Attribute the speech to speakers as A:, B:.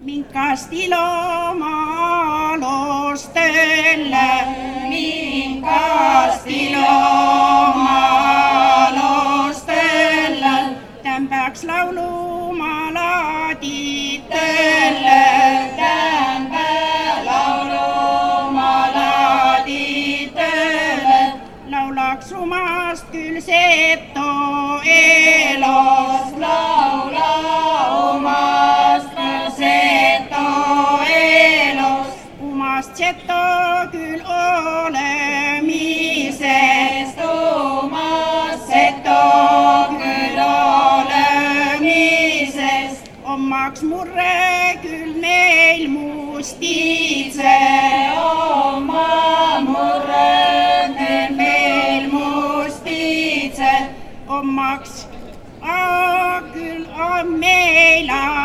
A: Minkasti looma alustelle, minkasti looma alustelle, tämän peaks lauluma laaditelle, tämän peaks lauluma laaditelle, laulaks omast küll seto elos, laula omast küll seto elos, omast seto küll olemisest, omast seto küll olemisest, omaks murre küll meil mustitse, oma murre küll meil mustitse, omaks küll on meil